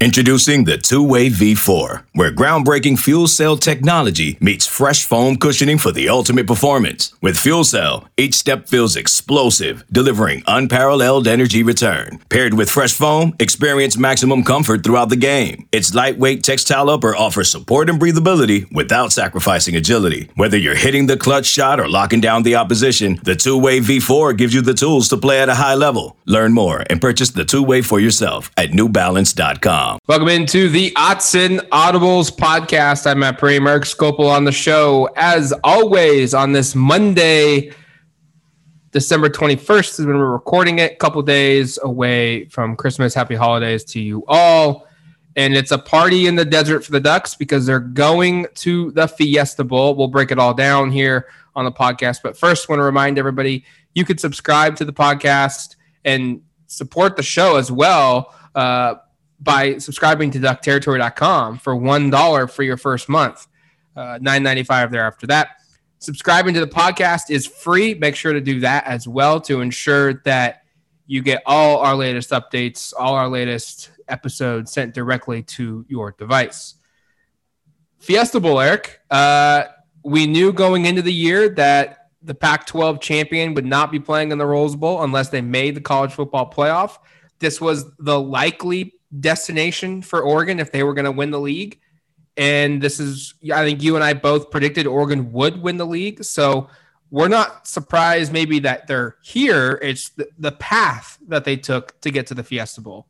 Introducing the Two-Way V4, where groundbreaking fuel cell technology meets fresh foam cushioning for the ultimate performance. With fuel cell, each step feels explosive, delivering unparalleled energy return. Paired with fresh foam, experience maximum comfort throughout the game. Its lightweight textile upper offers support and breathability without sacrificing agility. Whether you're hitting the clutch shot or locking down the opposition, the Two-Way V4 gives you the tools to play at a high level. Learn more and purchase the Two-Way for yourself at newbalance.com. Welcome into the Autzen Audibles podcast. I'm Matt Prehm, Eric Skopil on the show. As always, on this Monday, December 21st is when we're recording it. A couple days away from Christmas. Happy holidays to you all. And it's a party in the desert for the Ducks because they're going to the Fiesta Bowl. We'll break it all down here on the podcast. But first, I want to remind everybody, you could subscribe to the podcast and support the show as well by subscribing to duckterritory.com for $1 for your first month, $9.95 there after that. Subscribing to the podcast is free. Make sure to do that as well to ensure that you get all our latest updates, all our latest episodes sent directly to your device. Fiesta Bowl, Eric. We knew going into the year that the Pac-12 champion would not be playing in the Rose Bowl unless they made the college football playoff. This was the likely destination for Oregon if they were going to win the league. And this is, I think you and I both predicted Oregon would win the league. So we're not surprised maybe that they're here. It's the path that they took to get to the Fiesta Bowl.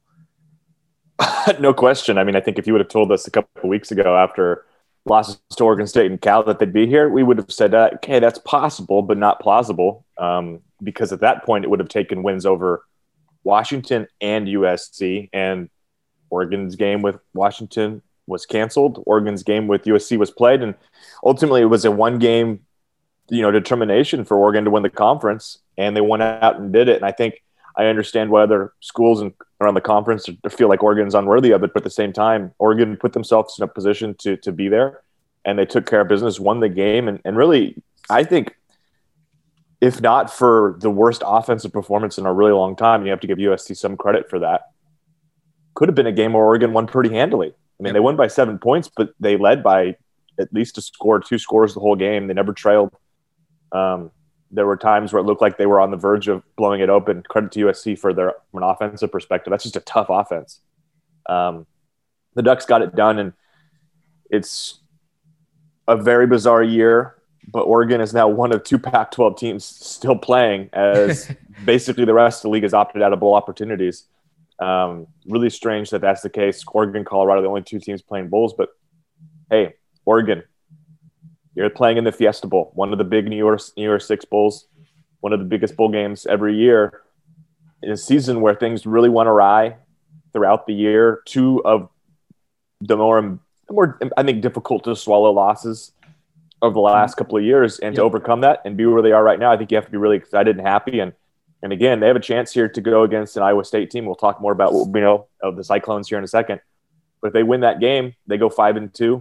No question. I mean, I think if you would have told us a couple of weeks ago after losses to Oregon State and Cal that they'd be here, we would have said, okay, that's possible, but not plausible. Because at that point, it would have taken wins over Washington and USC, and Oregon's game with Washington was canceled. Oregon's game with USC was played, and ultimately it was a one-game, determination for Oregon to win the conference, and they went out and did it. And I think I understand why other schools around the conference feel like Oregon's unworthy of it, but at the same time, Oregon put themselves in a position to be there, and they took care of business, won the game, and really, I think, if not for the worst offensive performance in a really long time, you have to give USC some credit for that. Could have been a game where Oregon won pretty handily. I mean, They won by 7 points, but they led by at least a score, 2 scores the whole game. They never trailed. There were times where it looked like they were on the verge of blowing it open. Credit to USC from an offensive perspective. That's just a tough offense. The Ducks got it done, and it's a very bizarre year. But Oregon is now one of 2 Pac-12 teams still playing, as basically the rest of the league has opted out of bowl opportunities. Really strange that that's the case. Oregon, Colorado, the only 2 teams playing bowls. But, hey, Oregon, you're playing in the Fiesta Bowl, one of the big New Year's Six bowls, one of the biggest bowl games every year. In a season where things really went awry throughout the year, 2 of the more I think, difficult to swallow losses of the last couple of years, and to overcome that and be where they are right now, I think you have to be really excited and happy. And again, they have a chance here to go against an Iowa State team. We'll talk more about what we know of the Cyclones here in a second. But if they win that game, they go 5-2.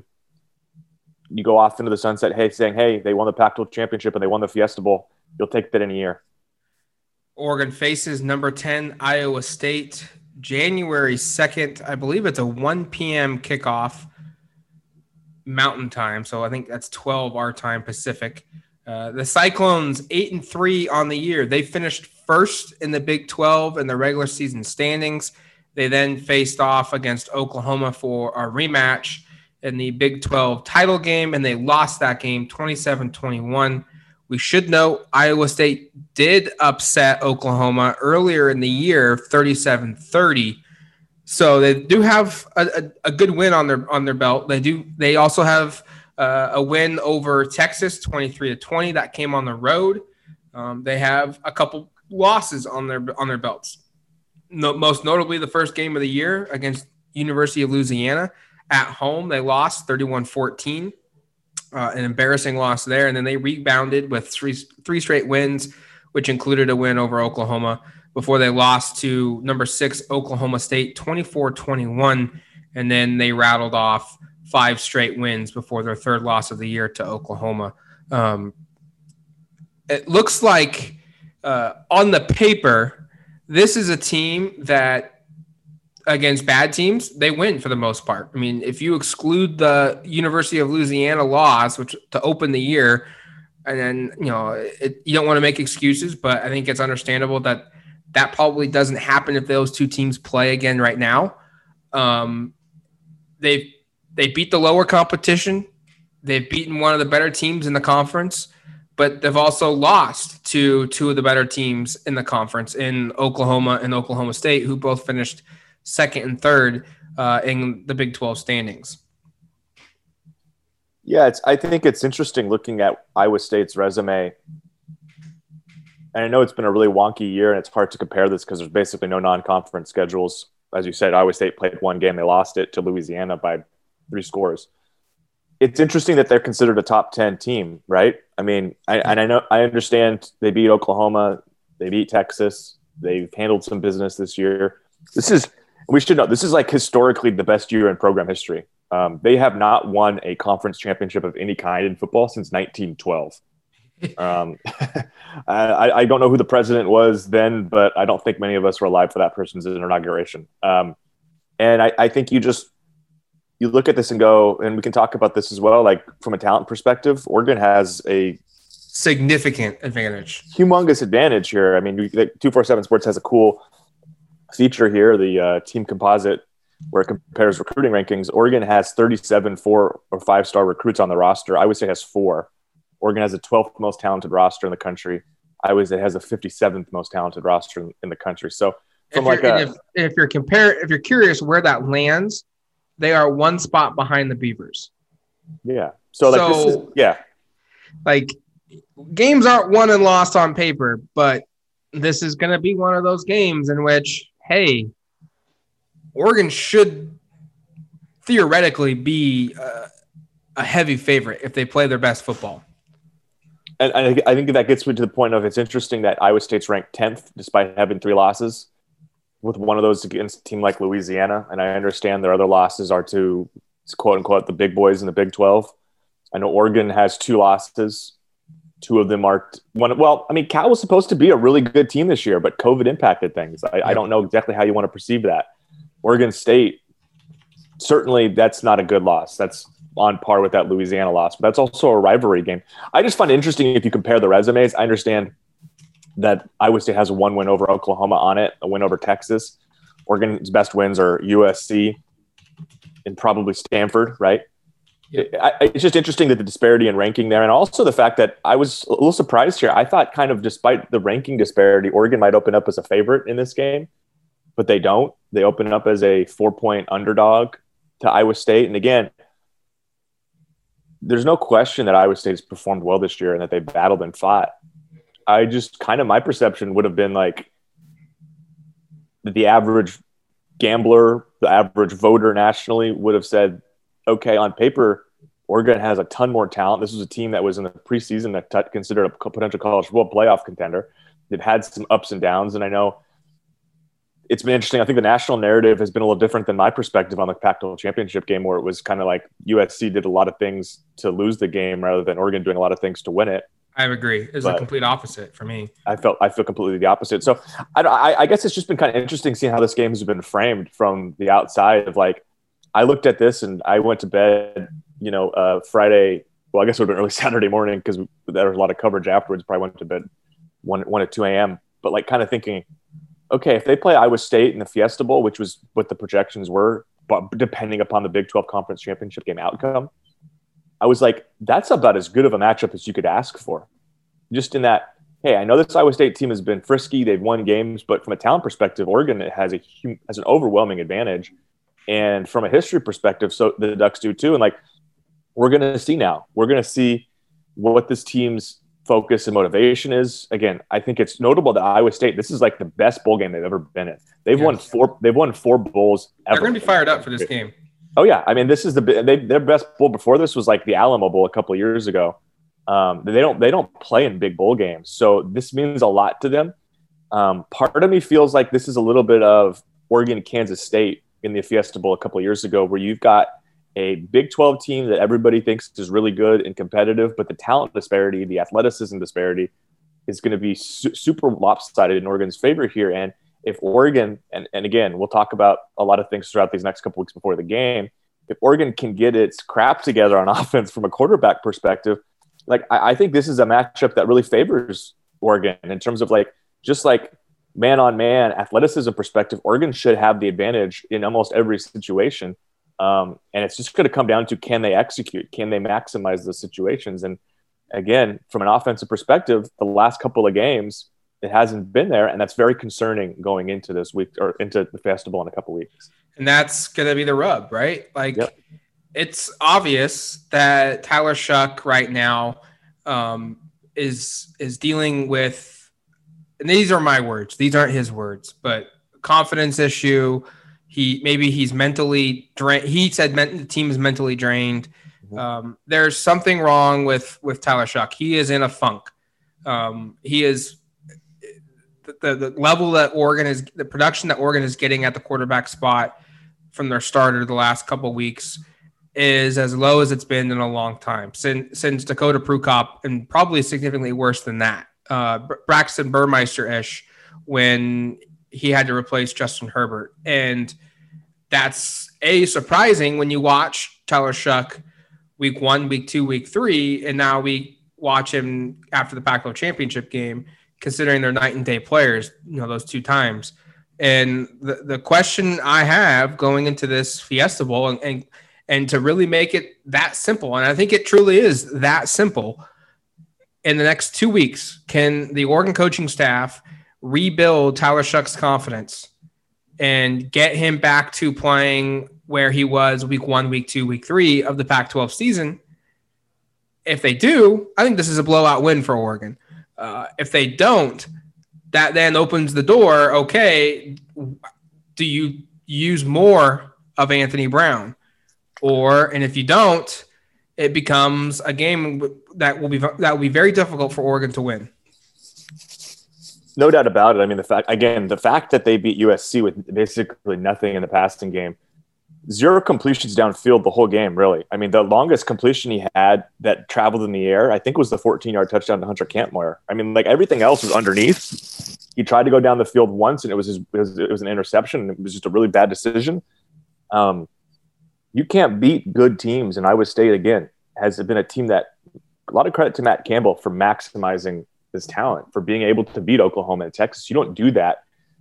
You go off into the sunset, saying, they won the Pac-12 championship and they won the Fiesta Bowl. You'll take that in a year. Oregon faces number 10 Iowa State January 2nd. I believe it's a 1 p.m. kickoff. Mountain time, so I think that's 12 our time Pacific. The Cyclones 8-3 on the year. They finished first in the Big 12 in the regular season standings. They then faced off against Oklahoma for a rematch in the Big 12 title game, and they lost that game 27-21. We should note Iowa State did upset Oklahoma earlier in the year, 37-30. So they do have a good win on their belt. They also have a win over Texas, 23-20. That came on the road. They have a couple losses on their belts. Most notably, the first game of the year against University of Louisiana at home, they lost 31-14. An embarrassing loss there, and then they rebounded with three straight wins, which included a win over Oklahoma, before they lost to number 6 Oklahoma State 24-21, and then they rattled off 5 straight wins before their third loss of the year to Oklahoma. It looks like on the paper, this is a team that against bad teams, they win for the most part. I mean, if you exclude the University of Louisiana loss, which to open the year, and then, you don't want to make excuses, but I think it's understandable that probably doesn't happen if those two teams play again right now. They beat the lower competition. They've beaten one of the better teams in the conference, but they've also lost to two of the better teams in the conference in Oklahoma and Oklahoma State, who both finished second and third in the Big 12 standings. Yeah, I think it's interesting looking at Iowa State's resume. And I know it's been a really wonky year, and it's hard to compare this because there's basically no non-conference schedules. As you said, Iowa State played one game. They lost it to Louisiana by 3 scores. It's interesting that they're considered a top 10 team, right? I mean, I understand they beat Oklahoma. They beat Texas. They've handled some business this year. We should know, this is like historically the best year in program history. They have not won a conference championship of any kind in football since 1912. I don't know who the president was then, but I don't think many of us were alive for that person's inauguration. And I think you look at this and go, and we can talk about this as well, like from a talent perspective, Oregon has a significant advantage, humongous advantage here. I mean, 247 Sports has a cool feature here, the team composite, where it compares recruiting rankings. Oregon has 37 4- or 5-star recruits on the roster. Iowa State has 4. Oregon has the 12th most talented roster in the country. Iowa State has the 57th most talented roster in the country. So, if you're curious where that lands, they are one spot behind the Beavers. Yeah. Like, games aren't won and lost on paper, but this is going to be one of those games in which, hey, Oregon should theoretically be a heavy favorite if they play their best football. And I think that gets me to the point of, it's interesting that Iowa State's ranked 10th despite having 3 losses, with one of those against a team like Louisiana. And I understand their other losses are to, quote unquote, the big boys in the Big 12. I know Oregon has 2 losses. 2 of them are one. Well, I mean, Cal was supposed to be a really good team this year, but COVID impacted things. I don't know exactly how you want to perceive that. Oregon State, certainly that's not a good loss. That's on par with that Louisiana loss, but that's also a rivalry game. I just find it interesting if you compare the resumes. I understand that Iowa State has 1 win over Oklahoma on it, a win over Texas. Oregon's best wins are USC and probably Stanford, right? It's just interesting that the disparity in ranking there, and also the fact that I was a little surprised here. I thought, kind of despite the ranking disparity, Oregon might open up as a favorite in this game, but they don't. They open up as a 4-point underdog to Iowa State. And again, there's no question that Iowa State has performed well this year and that they battled and fought. My perception would have been like the average gambler, the average voter nationally would have said, okay, on paper, Oregon has a ton more talent. This was a team that was in the preseason that considered a potential college football playoff contender. They've had some ups and downs, and I know it's been interesting. I think the national narrative has been a little different than my perspective on the Pac-12 championship game, where it was kind of like USC did a lot of things to lose the game rather than Oregon doing a lot of things to win it. I agree. It was the complete opposite for me. I feel completely the opposite. So I guess it's just been kind of interesting seeing how this game has been framed from the outside. Of like, I looked at this and I went to bed, Friday. Well, I guess it would have been early Saturday morning because there was a lot of coverage afterwards. Probably went to bed 1 at 2 a.m. But like, kind of thinking, okay, if they play Iowa State in the Fiesta Bowl, which was what the projections were, but depending upon the Big 12 Conference Championship game outcome, I was like, that's about as good of a matchup as you could ask for. Just in that, hey, I know this Iowa State team has been frisky. They've won games, but from a talent perspective, Oregon has an overwhelming advantage. And from a history perspective, so the Ducks do too. And like, we're going to see now. We're going to see what this team's focus and motivation is. Again, I think it's notable that Iowa State, this is like the best bowl game they've ever been in. They've won 4 bowls ever. They're going to be fired up for this game. Oh yeah. I mean, this is their best bowl before this was like the Alamo Bowl a couple of years ago. They don't play in big bowl games. So this means a lot to them. Part of me feels like this is a little bit of Oregon, Kansas State in the Fiesta Bowl a couple of years ago, where you've got a Big 12 team that everybody thinks is really good and competitive, but the talent disparity, the athleticism disparity is going to be super lopsided in Oregon's favor here. And if Oregon, and again, we'll talk about a lot of things throughout these next couple weeks before the game, if Oregon can get its crap together on offense from a quarterback perspective, like I think this is a matchup that really favors Oregon in terms of like, just like man-on-man athleticism perspective, Oregon should have the advantage in almost every situation. And it's just going to come down to, can they execute? Can they maximize those situations? And again, from an offensive perspective, the last couple of games, it hasn't been there. And that's very concerning going into this week or into the festival in a couple of weeks. And that's going to be the rub, right? Like, It's obvious that Tyler Shough right now is dealing with, and these are my words, these aren't his words, but confidence issue. He's mentally drained. He said the team is mentally drained. There's something wrong with Tyler Shough. He is in a funk. He is the level that Oregon is, the production that Oregon is getting at the quarterback spot from their starter the last couple of weeks is as low as it's been in a long time since Dakota Prukop, and probably significantly worse than that. Braxton Burmeister-ish when he had to replace Justin Herbert. And that's surprising when you watch Tyler Shough week 1, week 2, week 3, and now we watch him after the Pac-12 championship game, considering they're night and day players, those 2 times. And the question I have going into this Fiesta Bowl and to really make it that simple, and I think it truly is that simple, in the next 2 weeks, can the Oregon coaching staff rebuild Tyler Shough's confidence and get him back to playing where he was week 1, week 2, week 3 of the Pac-12 season? If they do, I think this is a blowout win for Oregon. If they don't, that then opens the door. Okay, do you use more of Anthony Brown? And if you don't, it becomes a game that will be very difficult for Oregon to win. No doubt about it. I mean, the fact that they beat USC with basically nothing in the passing game, 0 completions downfield the whole game, really. I mean, the longest completion he had that traveled in the air, I think, was the 14-yard touchdown to Hunter Kampmoyer. I mean, like, everything else was underneath. He tried to go down the field once, and it was an interception. It was just a really bad decision. You can't beat good teams, and Iowa State, again, has been a team that – a lot of credit to Matt Campbell for maximizing his talent, for being able to beat Oklahoma and Texas. You don't do that.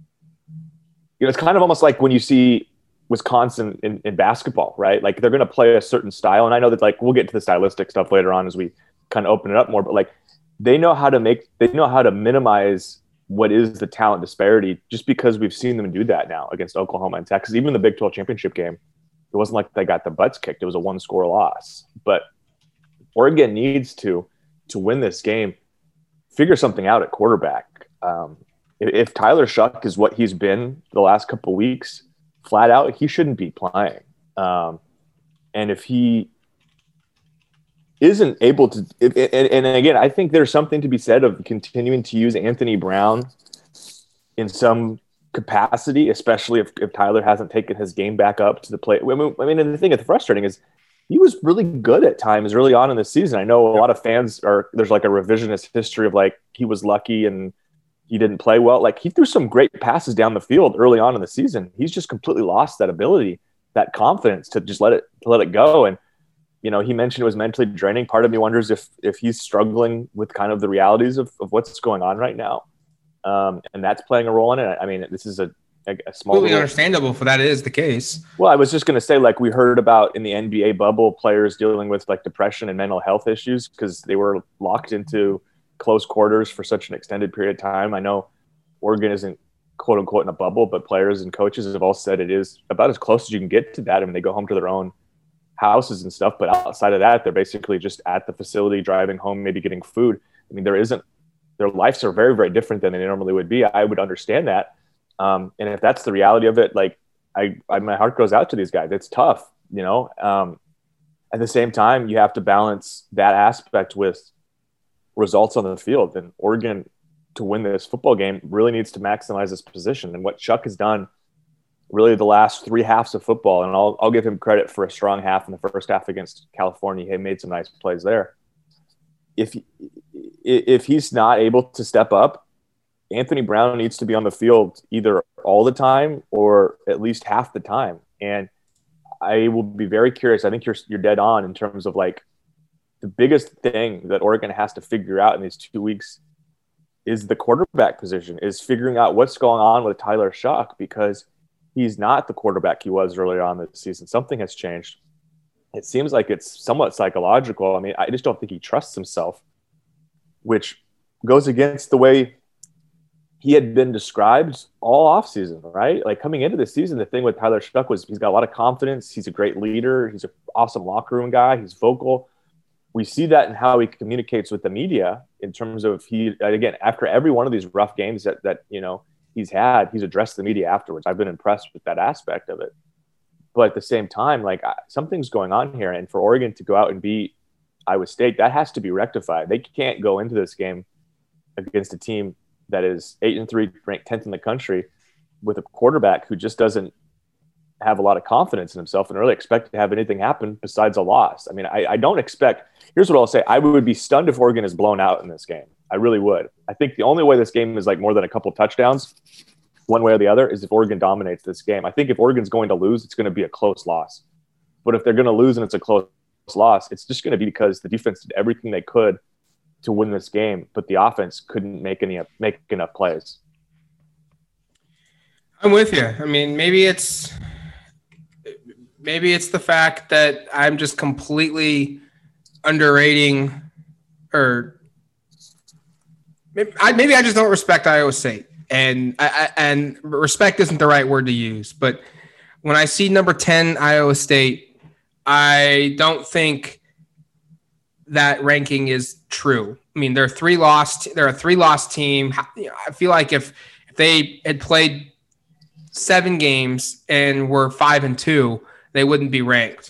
It's kind of almost like when you see Wisconsin in basketball, right? Like, they're going to play a certain style, and I know that, like, we'll get to the stylistic stuff later on as we kind of open it up more, but, like, they know how to minimize what is the talent disparity, just because we've seen them do that now against Oklahoma and Texas. Even the Big 12 championship game, it wasn't like they got the butts kicked. It was a 1-score loss. But Oregon needs to win this game, figure something out at quarterback. If Tyler Shough is what he's been the last couple of weeks, flat out, he shouldn't be playing. And if he isn't able to – and again, I think there's something to be said of continuing to use Anthony Brown in some capacity, especially if Tyler hasn't taken his game back up to the plate. I mean, and the thing that's frustrating is he was really good at times early on in the season. I know a lot of fans there's like a revisionist history of like he was lucky and he didn't play well. Like, he threw some great passes down the field early on in the season. He's just completely lost that ability, that confidence to just let it go. And, he mentioned it was mentally draining. Part of me wonders if he's struggling with kind of the realities of what's going on right now. And that's playing a role in it. I mean, this is a small. Completely understandable if that is the case. Well, I was just going to say, like, we heard about in the NBA bubble, players dealing with like depression and mental health issues because they were locked into close quarters for such an extended period of time. I know Oregon isn't quote unquote in a bubble, but players and coaches have all said it is about as close as you can get to that. I mean, they go home to their own houses and stuff, but outside of that, they're basically just at the facility, driving home, maybe getting food. I mean, their lives are very, very different than they normally would be. I would understand that. And if that's the reality of it, like my heart goes out to these guys. It's tough, at the same time, you have to balance that aspect with results on the field. And Oregon, to win this football game, really needs to maximize this position. And what Shough has done really the last 3 halves of football, and I'll give him credit for a strong half in the first half against California. He made some nice plays there. If he's not able to step up, Anthony Brown needs to be on the field either all the time or at least half the time. And I will be very curious. I think you're dead on in terms of like the biggest thing that Oregon has to figure out in these 2 weeks is the quarterback position, is figuring out what's going on with Tyler Shough, because he's not the quarterback he was earlier on this season. Something has changed. It seems like it's somewhat psychological. I mean, I just don't think he trusts himself, which goes against the way he had been described all offseason, right? Like coming into the season, the thing with Tyler Shough was he's got a lot of confidence. He's a great leader. He's an awesome locker room guy. He's vocal. We see that in how he communicates with the media in terms of again, after every one of these rough games that he's had, he's addressed the media afterwards. I've been impressed with that aspect of it. But at the same time, like something's going on here. And for Oregon to go out and beat Iowa State, that has to be rectified. They can't go into this game against a team that is 8-3, ranked 10th in the country, with a quarterback who just doesn't have a lot of confidence in himself and really expect to have anything happen besides a loss. I mean, I don't expect – here's what I'll say. I would be stunned if Oregon is blown out in this game. I really would. I think the only way this game is like more than a couple of touchdowns, one way or the other, is if Oregon dominates this game. I think if Oregon's going to lose, it's going to be a close loss. But if they're going to lose and it's a close loss, it's just going to be because the defense did everything they could to win this game, but the offense couldn't make enough plays. I'm with you. I mean, maybe it's the fact that I'm just completely underrating, or maybe I just don't respect Iowa State, and respect isn't the right word to use. But when I see number 10 Iowa State, I don't think that ranking is true. I mean, they're a 3-loss team. I feel like if they had played 7 games and were 5-2, they wouldn't be ranked.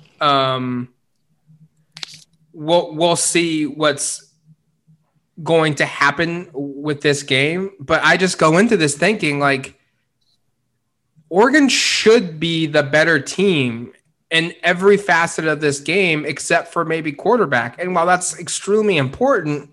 We'll see what's going to happen with this game, but I just go into this thinking like Oregon should be the better team in every facet of this game, except for maybe quarterback. And while that's extremely important,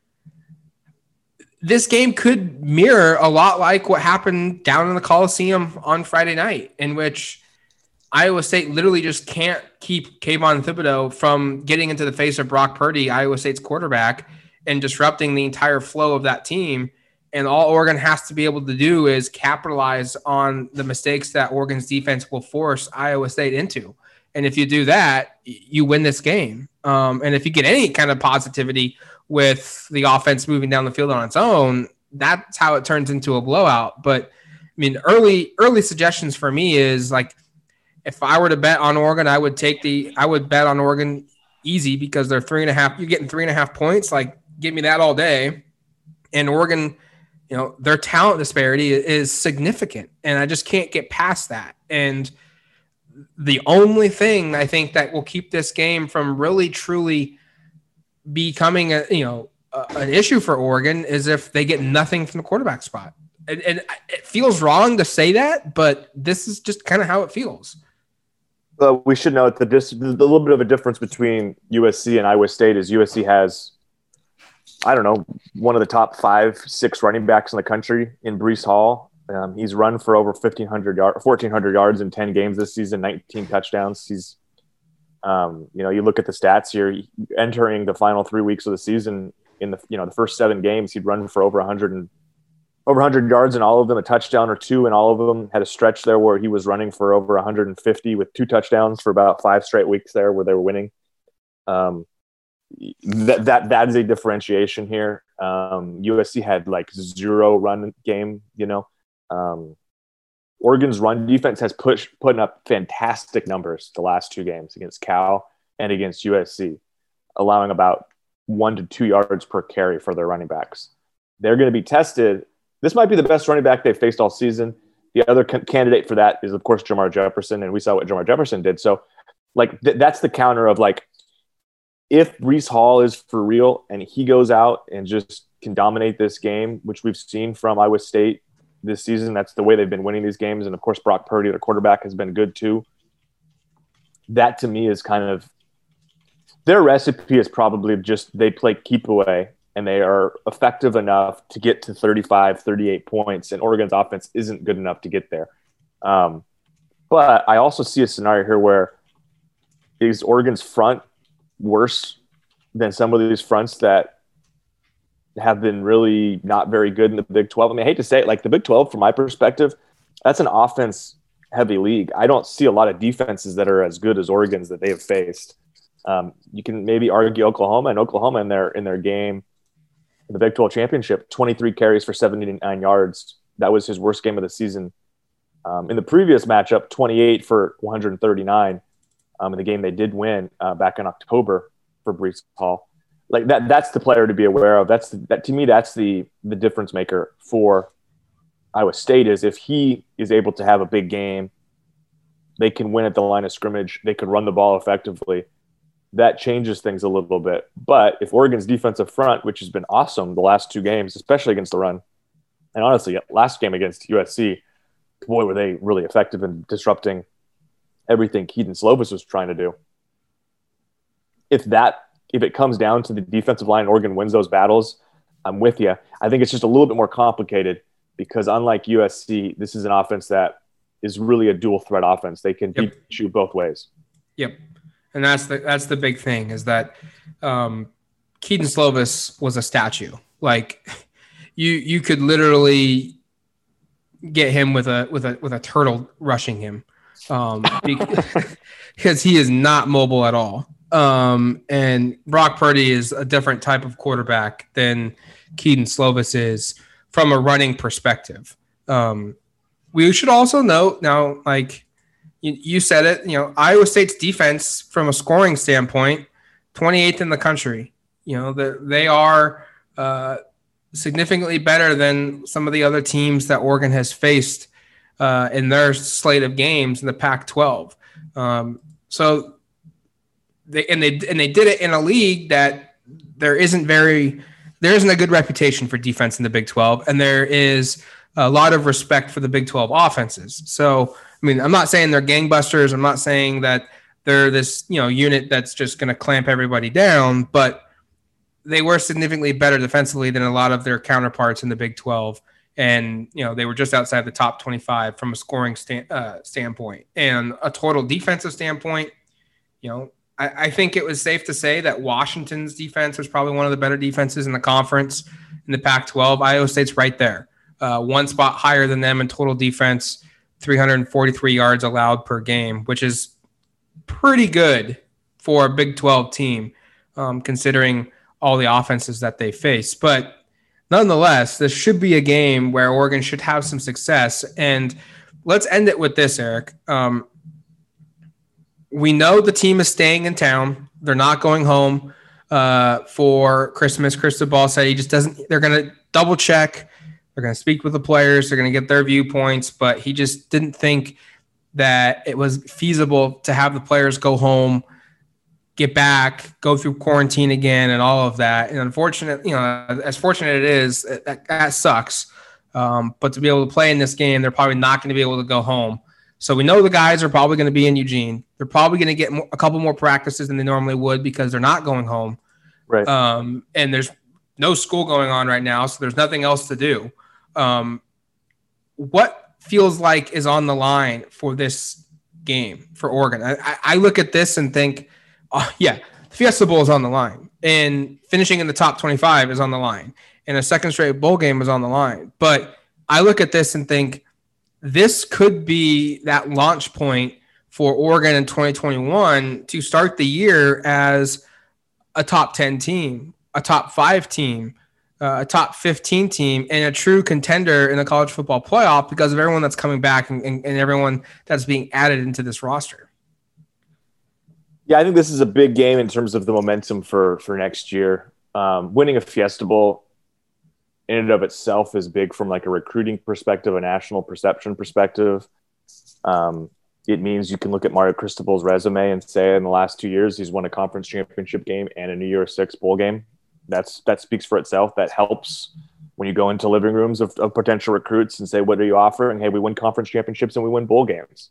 this game could mirror a lot like what happened down in the Coliseum on Friday night, in which Iowa State literally just can't keep Kayvon Thibodeau from getting into the face of Brock Purdy, Iowa State's quarterback, and disrupting the entire flow of that team. And all Oregon has to be able to do is capitalize on the mistakes that Oregon's defense will force Iowa State into. And if you do that, you win this game. And if you get any kind of positivity with the offense moving down the field on its own, that's how it turns into a blowout. But I mean, early suggestions for me is like, if I were to bet on Oregon, I would bet on Oregon easy, because they're 3.5. You're getting 3.5 points. Like, give me that all day. And Oregon, their talent disparity is significant, and I just can't get past that. And the only thing I think that will keep this game from really truly becoming an issue for Oregon is if they get nothing from the quarterback spot. And it feels wrong to say that, but this is just kind of how it feels. We should note that the little bit of a difference between USC and Iowa State is USC has, I don't know, one of the top 5-6 running backs in the country in Breece Hall. He's run for over 1,400 yards in 10 games this season, 19 touchdowns. He's, you look at the stats here, entering the final 3 weeks of the season in the first 7 games, he'd run for over 100 yards in all of them, a touchdown or 2 in all of them. Had a stretch there where he was running for over 150 with 2 touchdowns for about 5 straight weeks there where they were winning. That is a differentiation here. USC had like 0 run game, Oregon's run defense has putting up fantastic numbers the last 2 games against Cal and against USC, allowing about 1 to 2 yards per carry for their running backs. They're going to be tested. This might be the best running back they've faced all season. The other candidate for that is, of course, Jamar Jefferson, and we saw what Jamar Jefferson did. So, like, that's the counter of, like, if Breece Hall is for real and he goes out and just can dominate this game, which we've seen from Iowa State this season, that's the way they've been winning these games. And, of course, Brock Purdy, their quarterback, has been good too. That, to me, is kind of – their recipe is probably just they play keep away and they are effective enough to get to 35, 38 points, and Oregon's offense isn't good enough to get there. But I also see a scenario here where is Oregon's front worse than some of these fronts that have been really not very good in the Big 12. I mean, I hate to say it, like the Big 12, from my perspective, that's an offense-heavy league. I don't see a lot of defenses that are as good as Oregon's that they have faced. You can maybe argue Oklahoma in their game in the Big 12 championship, 23 carries for 79 yards. That was his worst game of the season. In the previous matchup, 28 for 139 in the game they did win back in October for Breece Hall. Like that's the player to be aware of. To me, that's the difference maker for Iowa State, is if he is able to have a big game, they can win at the line of scrimmage. They can run the ball effectively. That changes things a little bit. But if Oregon's defensive front, which has been awesome the last two games, especially against the run, and honestly, last game against USC, boy, were they really effective in disrupting everything Kedon Slovis was trying to do. If it comes down to the defensive line and Oregon wins those battles, I'm with you. I think it's just a little bit more complicated because unlike USC, this is an offense that is really a dual threat offense. They can beat you both ways. Yep. And that's the big thing is that Kedon Slovis was a statue. Like you could literally get him with a turtle rushing him because he is not mobile at all. And Brock Purdy is a different type of quarterback than Kedon Slovis is from a running perspective. We should also note now, like you said it, Iowa State's defense from a scoring standpoint, 28th in the country. They are significantly better than some of the other teams that Oregon has faced in their slate of games in the Pac-12. So they did it in a league that there isn't a good reputation for defense in the Big 12, and there is a lot of respect for the Big 12 offenses. So, I mean, I'm not saying they're gangbusters. I'm not saying that they're this, unit that's just going to clamp everybody down, but they were significantly better defensively than a lot of their counterparts in the Big 12. And, they were just outside the top 25 from a scoring standpoint and a total defensive standpoint. I think it was safe to say that Washington's defense was probably one of the better defenses in the conference in the Pac-12. Iowa State's right there. One spot higher than them in total defense, 343 yards allowed per game, which is pretty good for a Big 12 team, considering all the offenses that they face. But nonetheless, this should be a game where Oregon should have some success. And let's end it with this, Eric. We know the team is staying in town. They're not going home for Christmas. Cristobal said he just doesn't – they're going to double check. They're going to speak with the players. They're going to get their viewpoints. But he just didn't think that it was feasible to have the players go home, get back, go through quarantine again and all of that. And unfortunately, as fortunate it is, that sucks. But to be able to play in this game, they're probably not going to be able to go home. So we know the guys are probably going to be in Eugene. They're probably going to get a couple more practices than they normally would because they're not going home. Right. And there's no school going on right now, so there's nothing else to do. What feels like is on the line for this game for Oregon? I look at this and think, the Fiesta Bowl is on the line, and finishing in the top 25 is on the line, and a second straight bowl game is on the line. But I look at this and think this could be that launch point for Oregon in 2021 to start the year as a top 10 team, a top 5 team, a top 15 team, and a true contender in the college football playoff because of everyone that's coming back and everyone that's being added into this roster. Yeah, I think this is a big game in terms of the momentum for next year. Winning a Fiesta Bowl in and of itself is big from like a recruiting perspective, a national perception perspective. It means you can look at Mario Cristobal's resume and say in the last 2 years, he's won a conference championship game and a New Year's Six bowl game. That speaks for itself. That helps when you go into living rooms of potential recruits and say, what are you offering? Hey, we win conference championships and we win bowl games.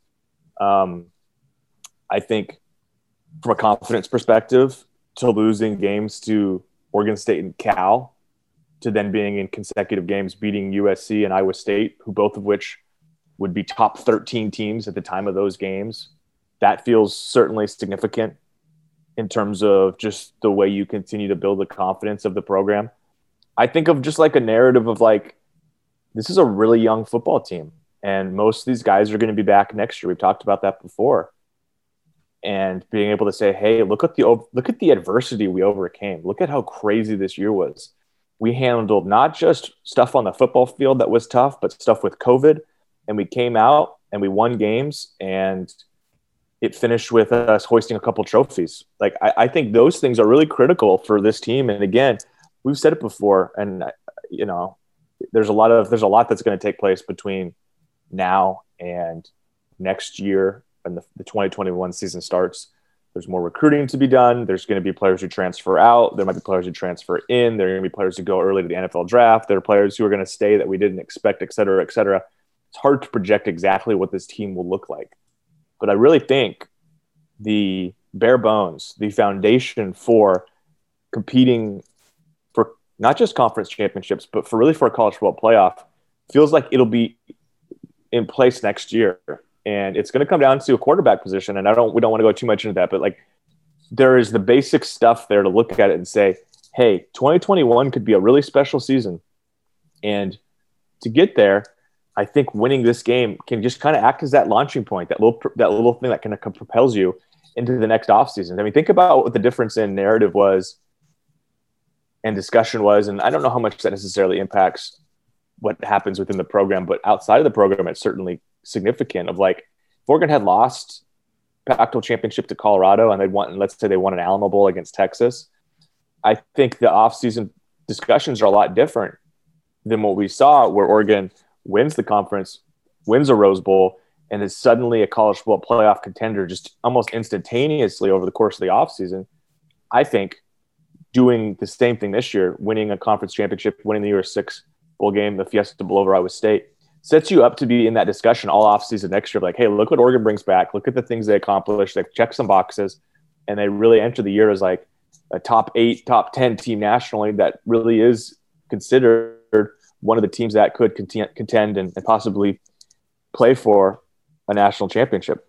I think from a confidence perspective, to losing games to Oregon State and Cal, to then being in consecutive games beating USC and Iowa State, who both of which would be top 13 teams at the time of those games. That feels certainly significant in terms of just the way you continue to build the confidence of the program. I think of just like a narrative of like, this is a really young football team, and most of these guys are going to be back next year. We've talked about that before. And being able to say, hey, look at the adversity we overcame. Look at how crazy this year was. We handled not just stuff on the football field that was tough, but stuff with COVID. And we came out and we won games, and it finished with us hoisting a couple trophies. Like, I think those things are really critical for this team. And again, we've said it before, and you know, there's a lot that's going to take place between now and next year, and the 2021 season starts. There's more recruiting to be done. There's going to be players who transfer out. There might be players who transfer in. There are going to be players who go early to the NFL draft. There are players who are going to stay that we didn't expect, et cetera, et cetera. It's hard to project exactly what this team will look like. But I really think the bare bones, the foundation for competing for not just conference championships, but for a college football playoff, feels like it'll be in place next year. And it's going to come down to a quarterback position. And we don't want to go too much into that, but like, there is the basic stuff there to look at it and say, hey, 2021 could be a really special season. And to get there, I think winning this game can just kind of act as that launching point, that little thing that kind of propels you into the next offseason. I mean, think about what the difference in narrative was and discussion was. And I don't know how much that necessarily impacts what happens within the program, but outside of the program, it's certainly significant. Of like, if Oregon had lost Pac-12 championship to Colorado and let's say they won an Alamo Bowl against Texas, I think the offseason discussions are a lot different than what we saw, where Oregon wins the conference, wins a Rose Bowl, and is suddenly a college football playoff contender just almost instantaneously over the course of the offseason. I think doing the same thing this year, winning a conference championship, winning the Year 6 bowl game, the Fiesta Bowl over Iowa State, sets you up to be in that discussion all offseason next year. Like, hey, look what Oregon brings back. Look at the things they accomplished. They check some boxes, and they really enter the year as like a top 8, top 10 team nationally that really is considered one of the teams that could contend and possibly play for a national championship.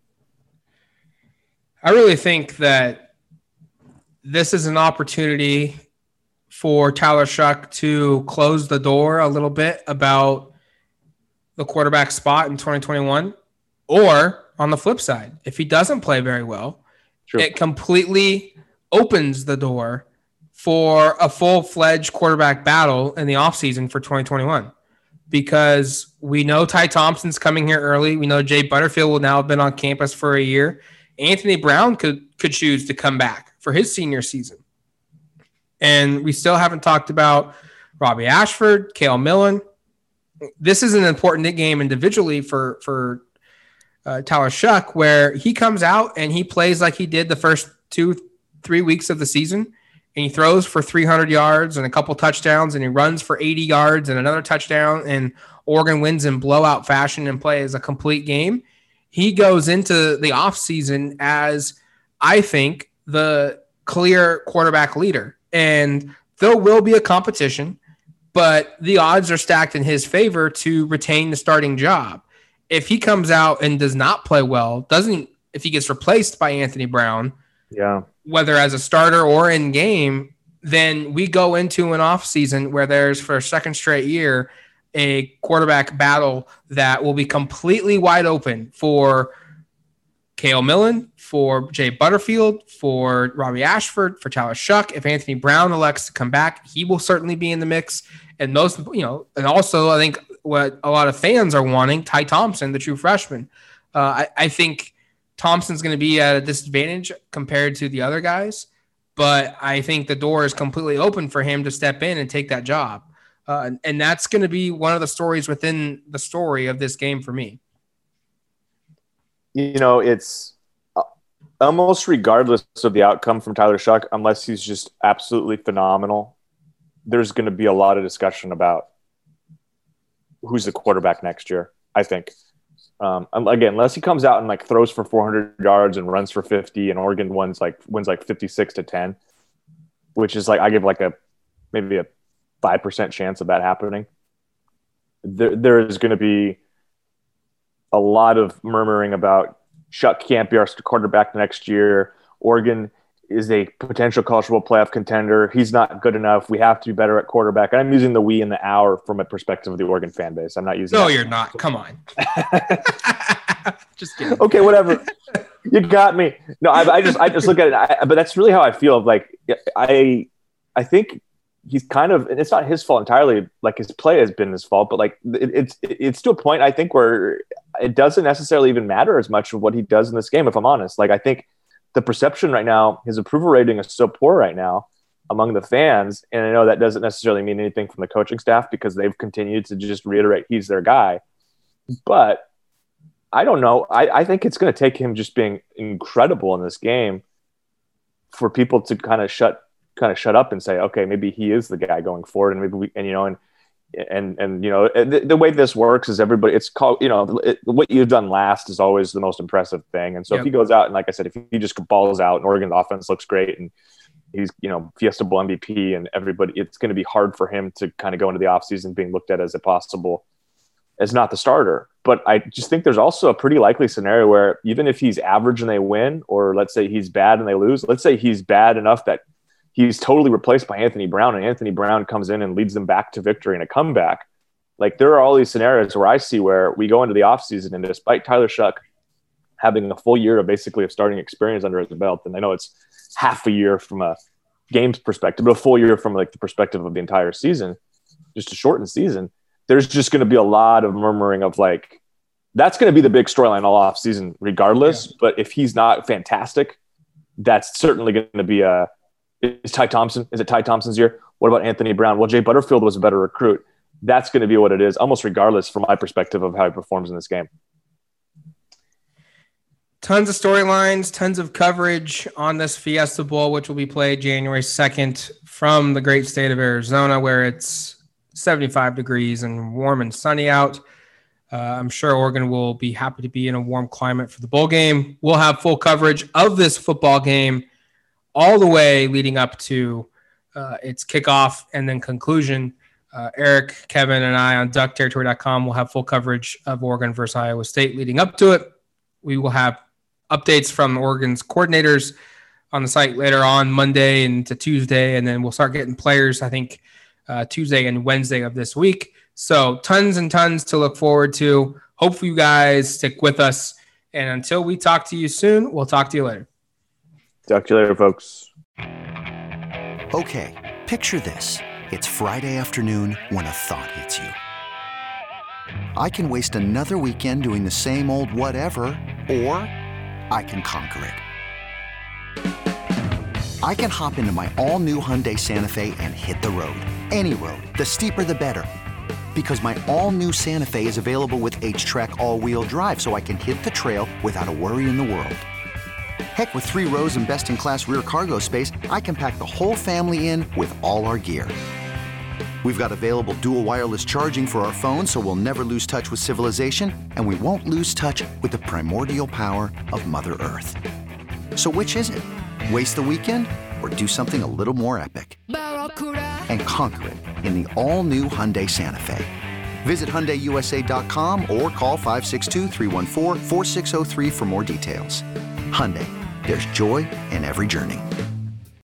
I really think that this is an opportunity for Tyler Shough to close the door a little bit about the quarterback spot in 2021. Or on the flip side, if he doesn't play very well, sure, it completely opens the door for a full-fledged quarterback battle in the offseason for 2021. Because we know Ty Thompson's coming here early. We know Jay Butterfield will now have been on campus for a year. Anthony Brown could choose to come back for his senior season. And we still haven't talked about Robbie Ashford, Cale Millen. This is an important game individually for Tyler Shough, where he comes out and he plays like he did the first 2-3 weeks of the season, and he throws for 300 yards and a couple touchdowns, and he runs for 80 yards and another touchdown, and Oregon wins in blowout fashion and plays a complete game. He goes into the offseason as, I think, the clear quarterback leader. And there will be a competition, but the odds are stacked in his favor to retain the starting job. If he comes out and does not play well, if he gets replaced by Anthony Brown, whether as a starter or in game, then we go into an offseason where there's, for a second straight year, a quarterback battle that will be completely wide open for Cale Millen, for Jay Butterfield, for Robbie Ashford, for Tyler Shough. If Anthony Brown elects to come back, he will certainly be in the mix. And and also I think what a lot of fans are wanting, Ty Thompson, the true freshman. I think Thompson's going to be at a disadvantage compared to the other guys, but I think the door is completely open for him to step in and take that job. And that's going to be one of the stories within the story of this game for me. It's almost regardless of the outcome from Tyler Shough, unless he's just absolutely phenomenal, there's going to be a lot of discussion about who's the quarterback next year, I think. Again, unless he comes out and throws for 400 yards and runs for 50 and Oregon wins 56-10, which is like I give like maybe a 5% chance of that happening. There is going to be a lot of murmuring about Shuck can't be our quarterback next year. Oregon is a potential college football playoff contender. He's not good enough. We have to be better at quarterback. And I'm using the we and the our from a perspective of the Oregon fan base. I'm not using. No, you're not. Come on. Just kidding. Okay, whatever. You got me. No, I just look at it. But that's really how I feel. Like I think he's kind of, and it's not his fault entirely. Like his play has been his fault, but like it's to a point I think where it doesn't necessarily even matter as much of what he does in this game. If I'm honest, like I think the perception right now, his approval rating is so poor right now among the fans, and I know that doesn't necessarily mean anything from the coaching staff because they've continued to just reiterate he's their guy. But I don't know. I think it's going to take him just being incredible in this game for people to kind of shut up and say, okay, maybe he is the guy going forward, and maybe the way this works is everybody. It's called what you've done last is always the most impressive thing, and so if he goes out and like I said, if he just balls out and Oregon's offense looks great and he's Fiesta Bowl MVP and everybody, it's going to be hard for him to kind of go into the offseason being looked at as not the starter. But I just think there's also a pretty likely scenario where even if he's average and they win, or let's say he's bad and they lose, let's say he's bad enough that he's totally replaced by Anthony Brown and Anthony Brown comes in and leads them back to victory and a comeback. Like there are all these scenarios where I see where we go into the offseason and despite Tyler Shuck having a full year of basically of starting experience under his belt, and I know it's half a year from a games perspective, but a full year from like the perspective of the entire season, just a shortened season, there's just going to be a lot of murmuring of like, that's going to be the big storyline all off season regardless. Yeah. But if he's not fantastic, that's certainly going to be is it Ty Thompson's year? What about Anthony Brown? Well, Jay Butterfield was a better recruit. That's going to be what it is, almost regardless from my perspective of how he performs in this game. Tons of storylines, tons of coverage on this Fiesta Bowl, which will be played January 2nd from the great state of Arizona, where it's 75 degrees and warm and sunny out. I'm sure Oregon will be happy to be in a warm climate for the bowl game. We'll have full coverage of this football game all the way leading up to its kickoff and then conclusion. Eric, Kevin, and I on duckterritory.com will have full coverage of Oregon versus Iowa State leading up to it. We will have updates from Oregon's coordinators on the site later on Monday into Tuesday, and then we'll start getting players, I think, Tuesday and Wednesday of this week. So tons and tons to look forward to. Hopefully you guys stick with us. And until we talk to you soon, we'll talk to you later. Talk to you later, folks. Okay, picture this. It's Friday afternoon when a thought hits you. I can waste another weekend doing the same old whatever, or I can conquer it. I can hop into my all-new Hyundai Santa Fe and hit the road. Any road. The steeper, the better. Because my all-new Santa Fe is available with H-Track all-wheel drive, so I can hit the trail without a worry in the world. Heck, with 3 rows and best-in-class rear cargo space, I can pack the whole family in with all our gear. We've got available dual wireless charging for our phones, so we'll never lose touch with civilization, and we won't lose touch with the primordial power of Mother Earth. So which is it? Waste the weekend or do something a little more epic? And conquer it in the all-new Hyundai Santa Fe. Visit HyundaiUSA.com or call 562-314-4603 for more details. Hyundai, there's joy in every journey.